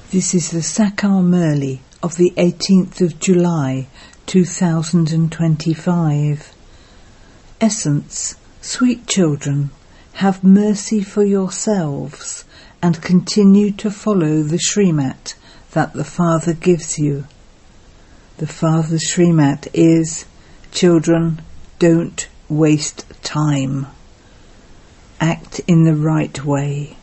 This is the Sakar Murli of the 18th of July 2025. Essence: sweet children, have mercy for yourselves and continue to follow the Srimat that the Father gives you. The Father's Srimat is: children, don't waste time. Act in the right way.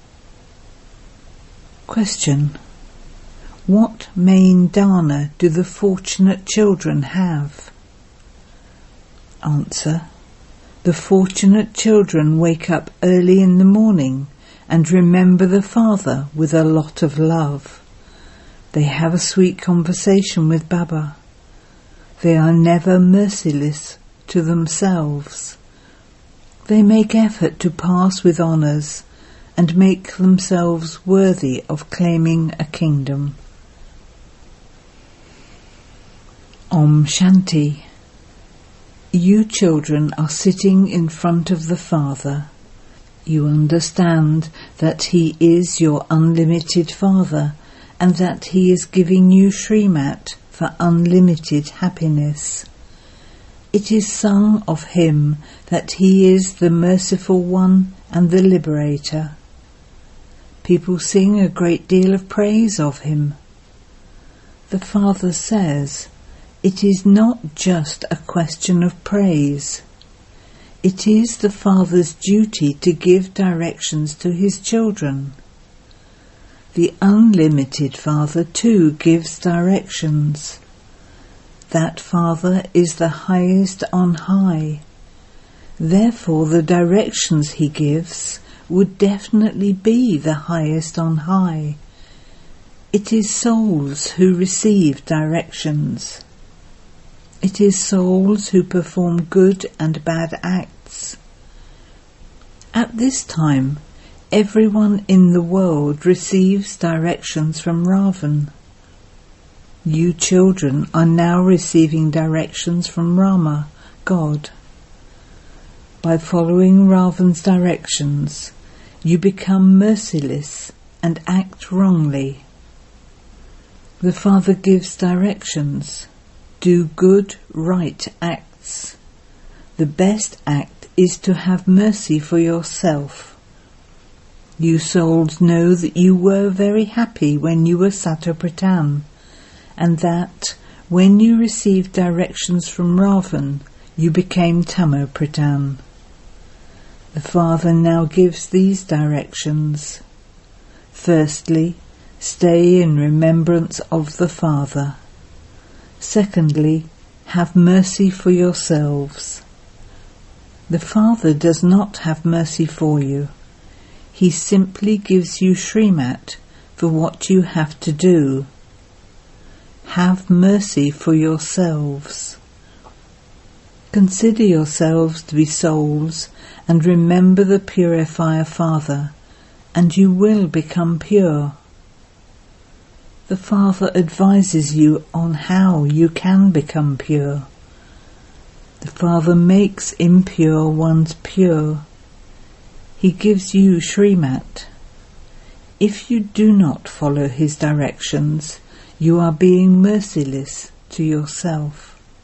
Question: what main dana do the fortunate children have? Answer: the fortunate children wake up early in the morning and remember the Father with a lot of love. They have a sweet conversation with Baba. They are never merciless to themselves. They make effort to pass with honours and make themselves worthy of claiming a kingdom. Om Shanti. You children are sitting in front of the Father. You understand that He is your unlimited Father and that He is giving you Srimat for unlimited happiness. It is sung of Him that He is the Merciful One and the Liberator. People sing a great deal of praise of Him. The Father says, it is not just a question of praise. It is the Father's duty to give directions to His children. The unlimited Father too gives directions. That Father is the highest on high. Therefore the directions He gives would definitely be the highest on high. It is souls who receive directions. It is souls who perform good and bad acts. At this time, everyone in the world receives directions from Ravan. You children are now receiving directions from Rama, God. By following Ravan's directions, you become merciless and act wrongly. The Father gives directions. Do good, right acts. The best act is to have mercy for yourself. You souls know that you were very happy when you were Satopratan, and that when you received directions from Ravan, you became Tamopratan. The Father now gives these directions. Firstly, stay in remembrance of the Father. Secondly, have mercy for yourselves. The Father does not have mercy for you. He simply gives you Srimat for what you have to do. Have mercy for yourselves. Consider yourselves to be souls and remember the Purifier Father, and you will become pure. The Father advises you on how you can become pure. The Father makes impure ones pure. He gives you Srimat. If you do not follow His directions, you are being merciless to yourself.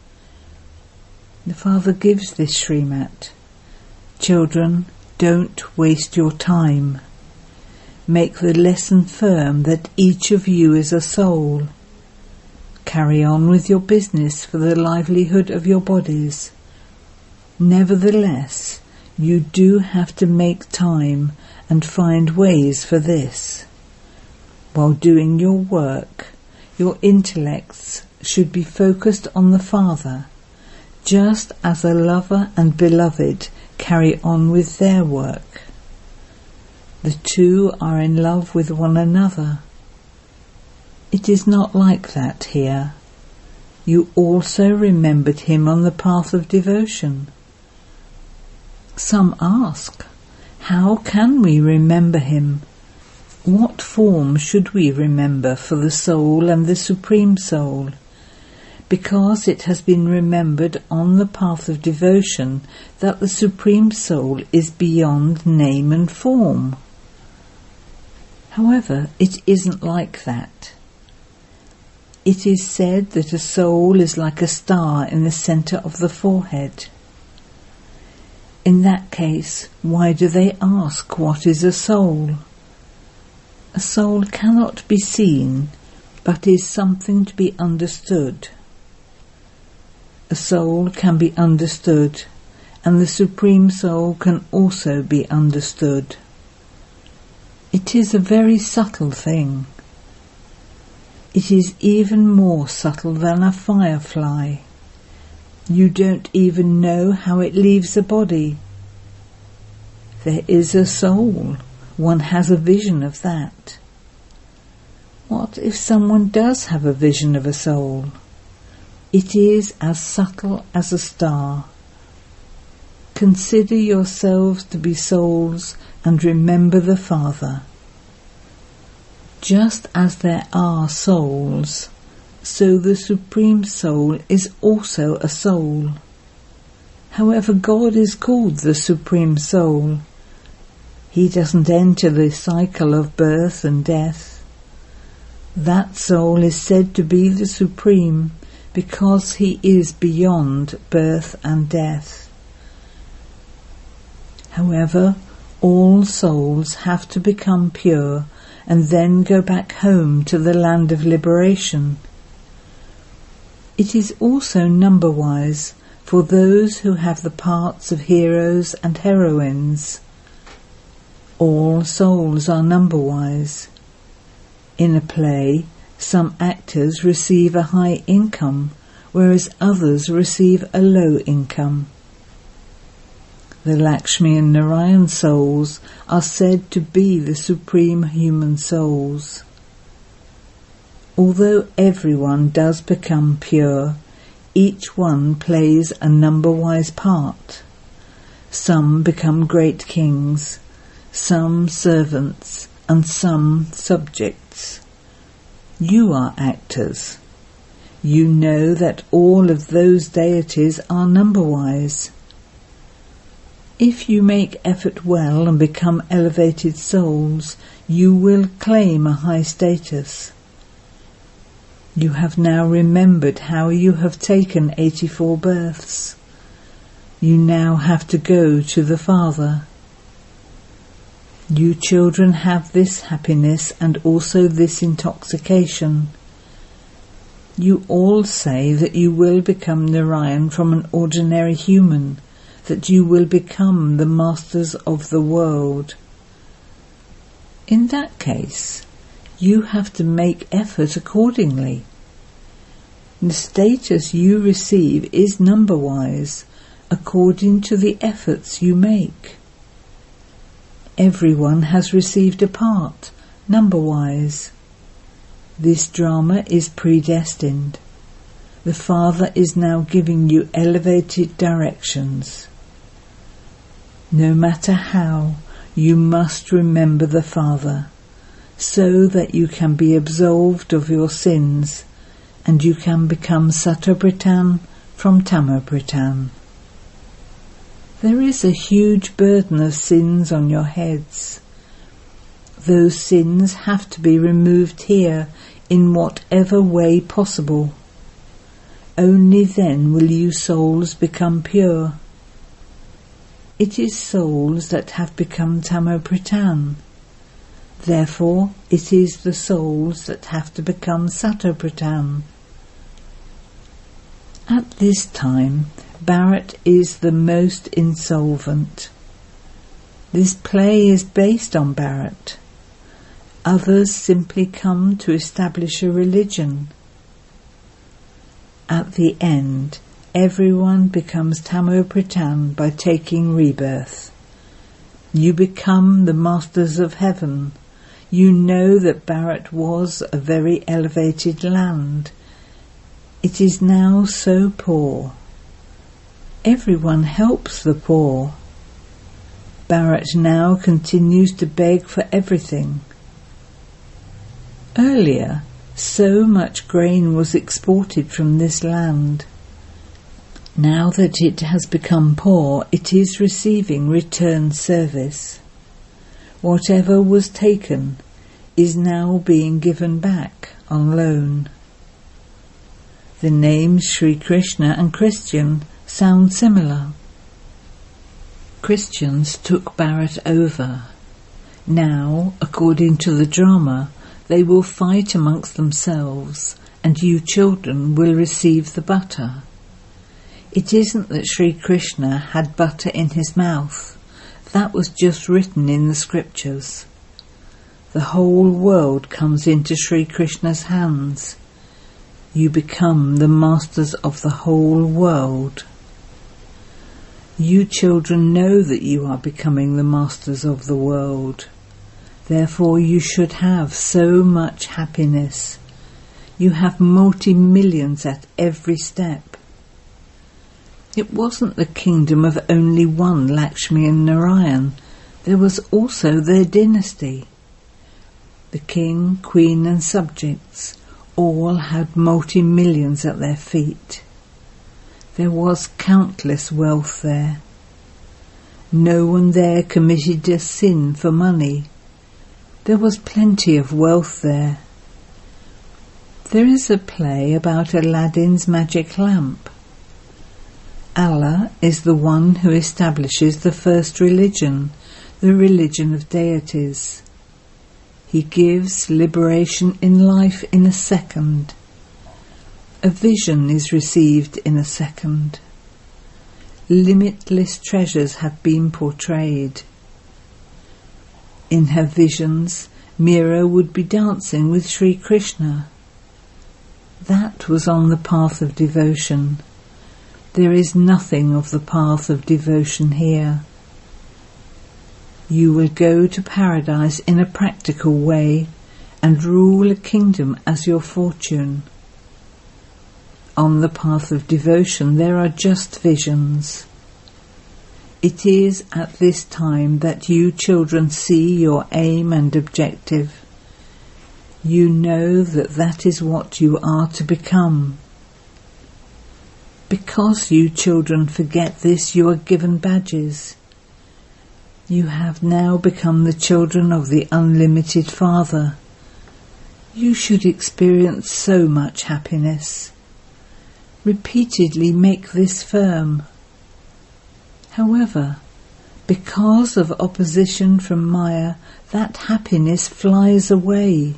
The Father gives this Srimat. Children, don't waste your time. Make the lesson firm that each of you is a soul. Carry on with your business for the livelihood of your bodies. Nevertheless, you do have to make time and find ways for this. While doing your work, your intellects should be focused on the Father, just as a lover and beloved carry on with their work. The two are in love with one another. It is not like that here. You also remembered Him on the path of devotion. Some ask, how can we remember Him? What form should we remember for the soul and the Supreme Soul? Because it has been remembered on the path of devotion that the Supreme Soul is beyond name and form. However, it isn't like that. It is said that a soul is like a star in the centre of the forehead. In that case, why do they ask what is a soul? A soul cannot be seen, but is something to be understood. A soul can be understood, and the Supreme Soul can also be understood. It is a very subtle thing. It is even more subtle than a firefly. You don't even know how it leaves a body. There is a soul. One has a vision of that. What if someone does have a vision of a soul? It is as subtle as a star. Consider yourselves to be souls and remember the Father. Just as there are souls, so the Supreme Soul is also a soul. However, God is called the Supreme Soul. He doesn't enter the cycle of birth and death. That soul is said to be the Supreme because he is beyond birth and death. However, all souls have to become pure and then go back home to the land of liberation. It is also number-wise for those who have the parts of heroes and heroines. All souls are number-wise. In a play, some actors receive a high income, whereas others receive a low income. The Lakshmi and Narayan souls are said to be the supreme human souls. Although everyone does become pure, each one plays a number-wise part. Some become great kings, some servants, and some subjects. You are actors. You know that all of those deities are number-wise. If you make effort well and become elevated souls, you will claim a high status. You have now remembered how you have taken 84 births. You now have to go to the Father. You children have this happiness and also this intoxication. You all say that you will become Narayan from an ordinary human, that you will become the masters of the world. In that case, you have to make effort accordingly. The status you receive is number-wise, according to the efforts you make. Everyone has received a part, number-wise. This drama is predestined. The Father is now giving you elevated directions. No matter how, you must remember the Father, so that you can be absolved of your sins, and you can become Sattva-Pradhan from Tamo-Pradhan. There is a huge burden of sins on your heads. Those sins have to be removed here in whatever way possible. Only then will you souls become pure. It is souls that have become Tamo-Pradhan. Therefore, it is the souls that have to become Sattva-Pradhan. At this time, Bharat is the most insolvent. This play is based on Bharat. Others simply come to establish a religion. At the end, everyone becomes Tamo-Pradhan by taking rebirth. You become the masters of heaven. You know that Bharat was a very elevated land. It is now so poor. Everyone helps the poor. Bharat now continues to beg for everything. Earlier, so much grain was exported from this land. Now that it has become poor, it is receiving return service. Whatever was taken, is now being given back on loan. The names Sri Krishna and Christian sound similar. Christians took Bharat over. Now, according to the drama, they will fight amongst themselves, and you children will receive the butter. It isn't that Sri Krishna had butter in his mouth. That was just written in the scriptures. The whole world comes into Sri Krishna's hands. You become the masters of the whole world. You children know that you are becoming the masters of the world. Therefore you should have so much happiness. You have multi-millions at every step. It wasn't the kingdom of only one, Lakshmi and Narayan. There was also their dynasty. The king, queen and subjects all had multi-millions at their feet. There was countless wealth there. No one there committed a sin for money. There was plenty of wealth there. There is a play about Aladdin's magic lamp. Allah is the one who establishes the first religion, the religion of deities. He gives liberation in life in a second. A vision is received in a second. Limitless treasures have been portrayed. In her visions, Meera would be dancing with Sri Krishna. That was on the path of devotion. There is nothing of the path of devotion here. You will go to paradise in a practical way and rule a kingdom as your fortune. On the path of devotion there are just visions. It is at this time that you children see your aim and objective. You know that that is what you are to become. Because you children forget this, you are given badges. You have now become the children of the unlimited Father. You should experience so much happiness. Repeatedly make this firm. However, because of opposition from Maya, that happiness flies away.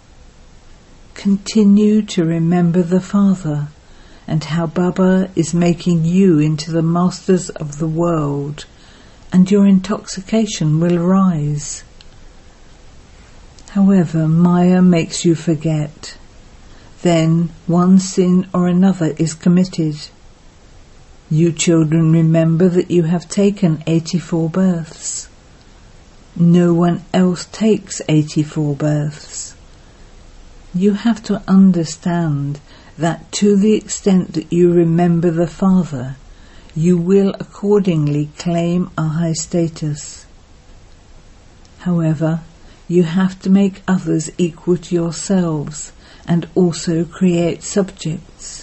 Continue to remember the Father and how Baba is making you into the masters of the world, and your intoxication will rise. However, Maya makes you forget. Then one sin or another is committed. You children remember that you have taken 84 births. No one else takes 84 births. You have to understand that to the extent that you remember the Father, you will accordingly claim a high status. However, you have to make others equal to yourselves and also create subjects.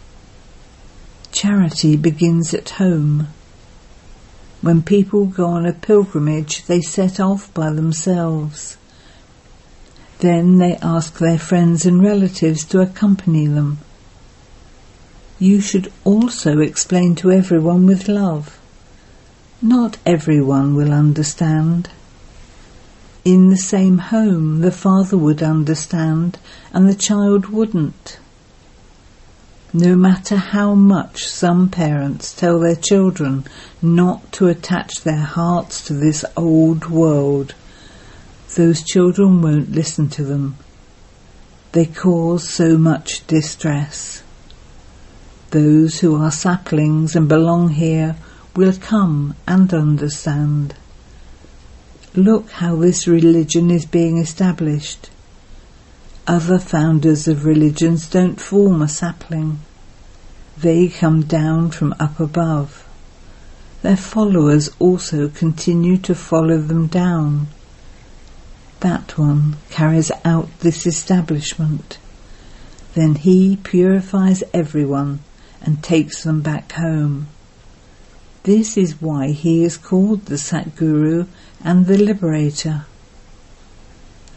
Charity begins at home. When people go on a pilgrimage, they set off by themselves. Then they ask their friends and relatives to accompany them. You should also explain to everyone with love. Not everyone will understand. In the same home, the father would understand and the child wouldn't. No matter how much some parents tell their children not to attach their hearts to this old world, those children won't listen to them. They cause so much distress. Those who are saplings and belong here will come and understand. Look how this religion is being established. Other founders of religions don't form a sapling. They come down from up above. Their followers also continue to follow them down. That one carries out this establishment. Then he purifies everyone and takes them back home. This is why he is called the Satguru and the Liberator.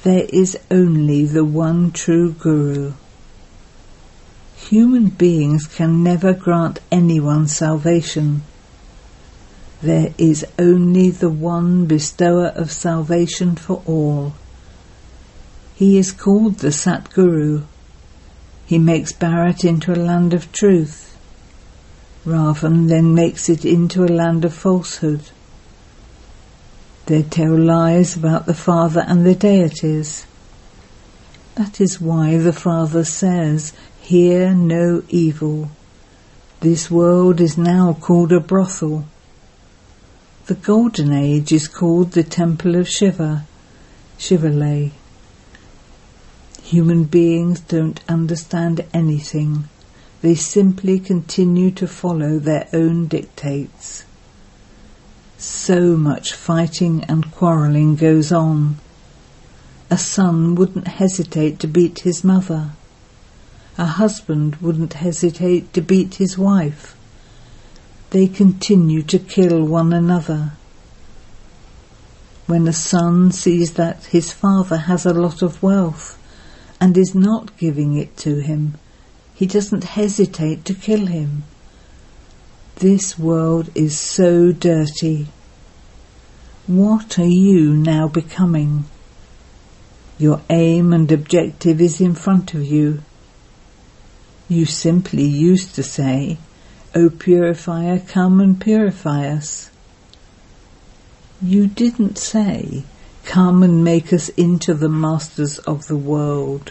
there is only the one true Guru. Human beings can never grant anyone salvation. There is only the one bestower of salvation for all. He is called the Satguru. He makes Bharat into a land of truth. Ravan then makes it into a land of falsehood. They tell lies about the Father and the deities. That is why the Father says, "Hear no evil." This world is now called a brothel. The Golden Age is called the Temple of Shiva, Shivalay. Human beings don't understand anything. They simply continue to follow their own dictates. So much fighting and quarrelling goes on. A son wouldn't hesitate to beat his mother. A husband wouldn't hesitate to beat his wife. They continue to kill one another. When a son sees that his father has a lot of wealth and is not giving it to him, he doesn't hesitate to kill him. This world is so dirty. What are you now becoming? Your aim and objective is in front of you. You simply used to say, "O purifier, come and purify us." You didn't say, "Come and make us into the masters of the world."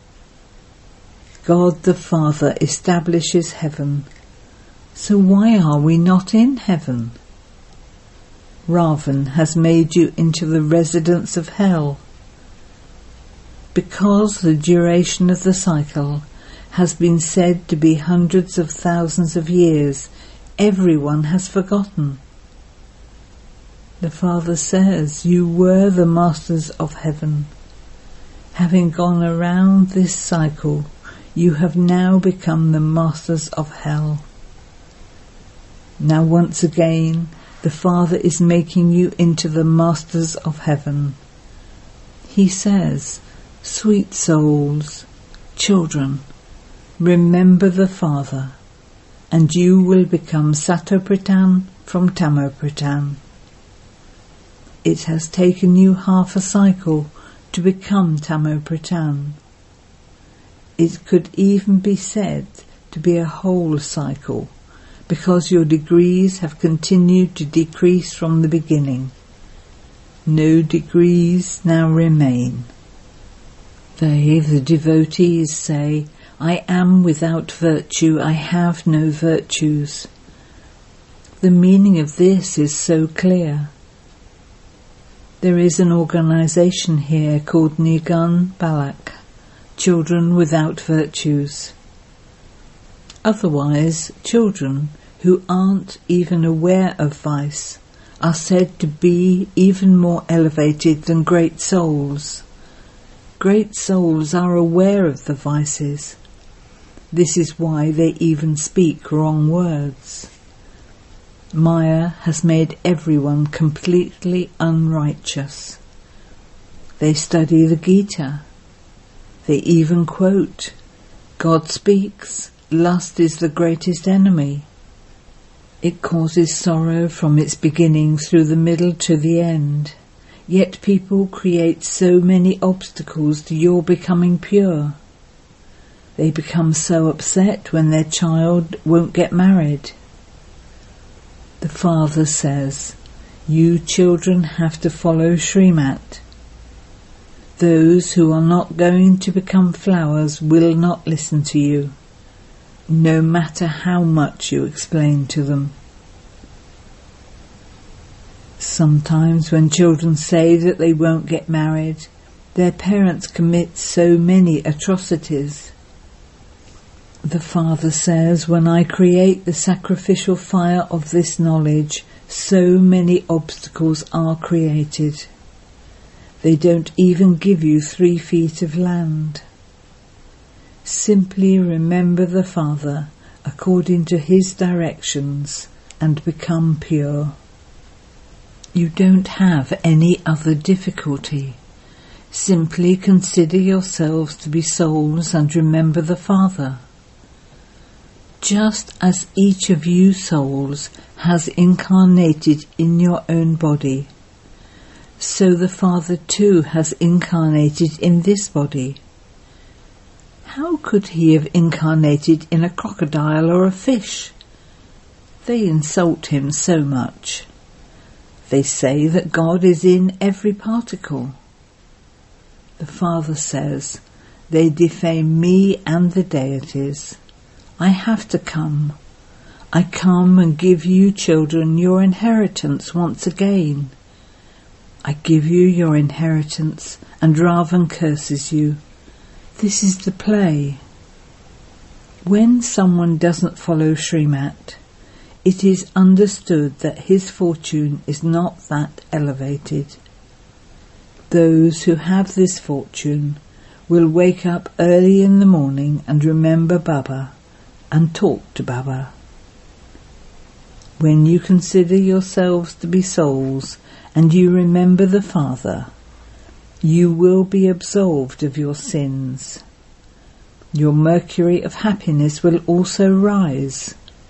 God the Father establishes heaven. So why are we not in heaven? Ravan has made you into the residents of hell. Because the duration of the cycle has been said to be hundreds of thousands of years, everyone has forgotten. The Father says, you were the masters of heaven. Having gone around this cycle, you have now become the masters of hell. Now once again, the Father is making you into the masters of heaven. He says, "Sweet souls, children, remember the Father, and you will become Satopradhan from Tamopradhan." It has taken you half a cycle to become Tamopradhan. It could even be said to be a whole cycle, because your degrees have continued to decrease from the beginning. No degrees now remain. They, the devotees, say, "I am without virtue, I have no virtues." The meaning of this is so clear. There is an organization here called Nirgun Balak, children without virtues. Otherwise, children who aren't even aware of vice are said to be even more elevated than great souls. Great souls are aware of the vices. This is why they even speak wrong words. Maya has made everyone completely unrighteous. They study the Gita. They even quote, "God speaks, lust is the greatest enemy. It causes sorrow from its beginning through the middle to the end. Yet people create so many obstacles to your becoming pure." They become so upset when their child won't get married. The Father says, you children have to follow Srimat. Those who are not going to become flowers will not listen to you, no matter how much you explain to them. Sometimes when children say that they won't get married, their parents commit so many atrocities. The Father says, when I create the sacrificial fire of this knowledge, so many obstacles are created. They don't even give you 3 feet of land. Simply remember the Father according to his directions and become pure. You don't have any other difficulty. Simply consider yourselves to be souls and remember the Father. Just as each of you souls has incarnated in your own body, so the Father too has incarnated in this body. How could he have incarnated in a crocodile or a fish? They insult him so much. They say that God is in every particle. The Father says, they defame me and the deities. I have to come. I come and give you children your inheritance once again. I give you your inheritance, and Ravan curses you. This is the play. When someone doesn't follow Srimat, it is understood that his fortune is not that elevated. Those who have this fortune will wake up early in the morning and remember Baba and talk to Baba. When you consider yourselves to be souls and you remember the Father, you will be absolved of your sins. Your mercury of happiness will also rise.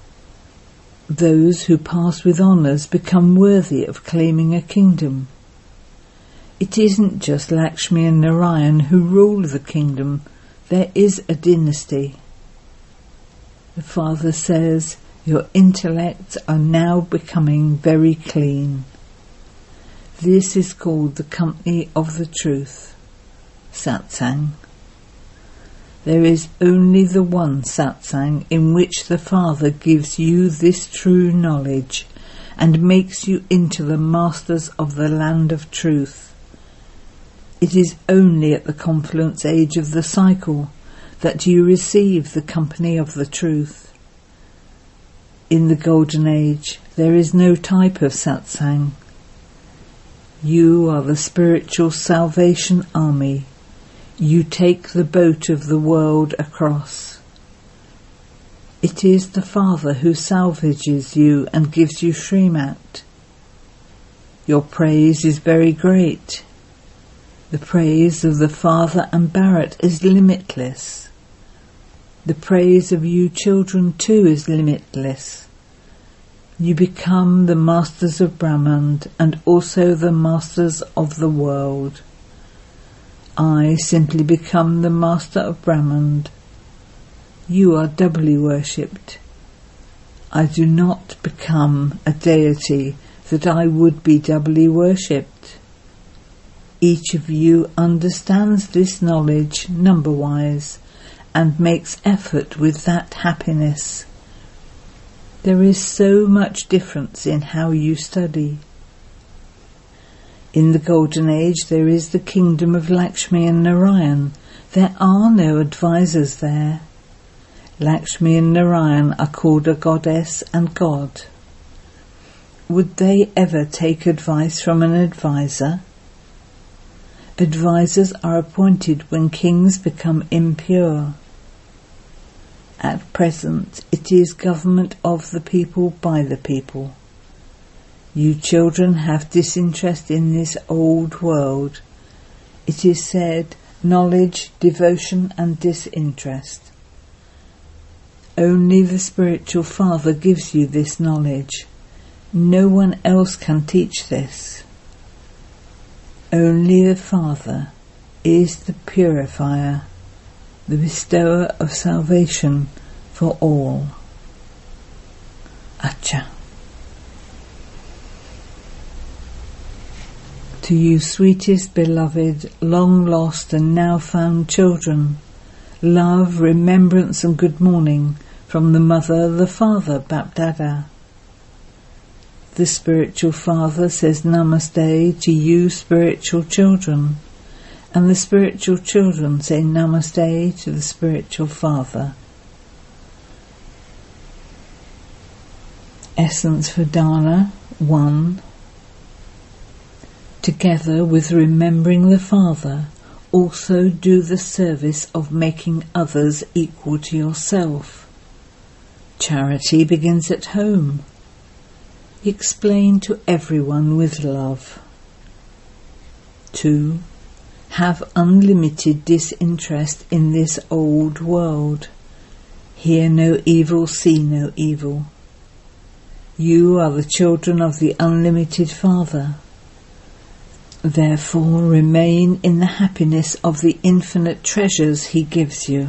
Those who pass with honours become worthy of claiming a kingdom. It isn't just Lakshmi and Narayan who rule the kingdom, there is a dynasty. The Father says, your intellects are now becoming very clean. This is called the company of the truth, satsang. There is only the one satsang in which the Father gives you this true knowledge and makes you into the masters of the land of truth. It is only at the confluence age of the cycle that you receive the company of the truth. In the golden age, there is no type of satsang. You are the spiritual salvation army. You take the boat of the world across. It is the Father who salvages you and gives you Srimat. Your praise is very great. The praise of the Father and Bharat is limitless. The praise of you children too is limitless. You become the masters of Brahman and also the masters of the world. I simply become the master of Brahman. You are doubly worshipped. I do not become a deity that I would be doubly worshipped. Each of you understands this knowledge number-wise and makes effort with that happiness. There is so much difference in how you study. In the Golden Age there is the kingdom of Lakshmi and Narayan. There are no advisors there. Lakshmi and Narayan are called a goddess and god. Would they ever take advice from an advisor? Advisors are appointed when kings become impure. At present, it is government of the people by the people. You children have disinterest in this old world. It is said, knowledge, devotion and disinterest. Only the spiritual Father gives you this knowledge. No one else can teach this. Only the Father is the purifier, the bestower of salvation for all. Acha. To you sweetest beloved, long lost and now found children, love, remembrance and good morning from the Mother, the Father, Bapdada. The spiritual Father says Namaste to you spiritual children, and the spiritual children say Namaste to the spiritual Father. Essence for Dana 1. Together with remembering the Father, also do the service of making others equal to yourself. Charity begins at home. Explain to everyone with love. 2. Have unlimited disinterest in this old world. Hear no evil, see no evil. You are the children of the unlimited Father. Therefore remain in the happiness of the infinite treasures He gives you.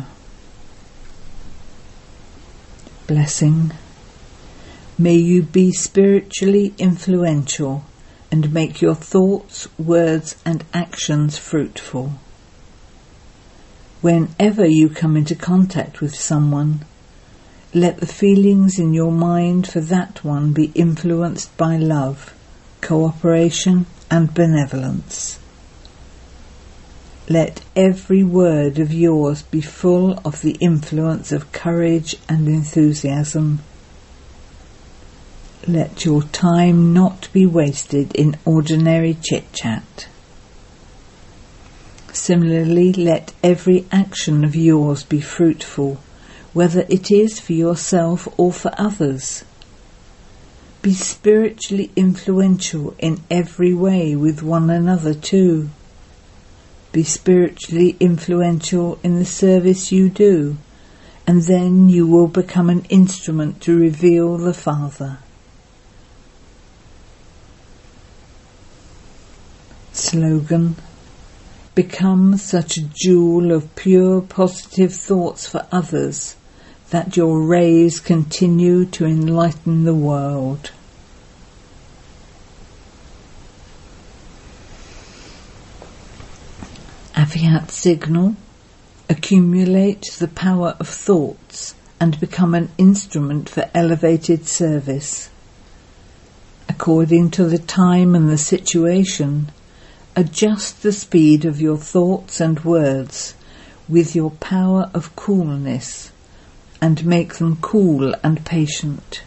Blessing. May you be spiritually influential and make your thoughts, words and actions fruitful. Whenever you come into contact with someone, let the feelings in your mind for that one be influenced by love, cooperation and benevolence. Let every word of yours be full of the influence of courage and enthusiasm. Let your time not be wasted in ordinary chit-chat. Similarly, let every action of yours be fruitful, whether it is for yourself or for others. Be spiritually influential in every way with one another too. Be spiritually influential in the service you do, and then you will become an instrument to reveal the Father. Slogan. Become such a jewel of pure positive thoughts for others that your rays continue to enlighten the world. Aviat signal. Accumulate the power of thoughts and become an instrument for elevated service. According to the time and the situation, adjust the speed of your thoughts and words with your power of coolness and make them cool and patient.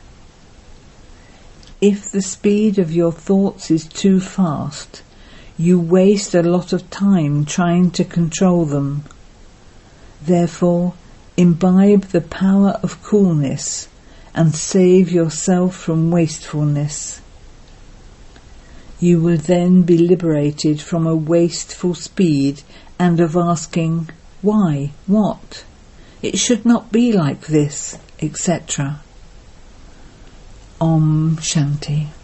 If the speed of your thoughts is too fast, you waste a lot of time trying to control them. Therefore, imbibe the power of coolness and save yourself from wastefulness. You will then be liberated from a wasteful speed and of asking, why, what? It should not be like this, etc. Om Shanti.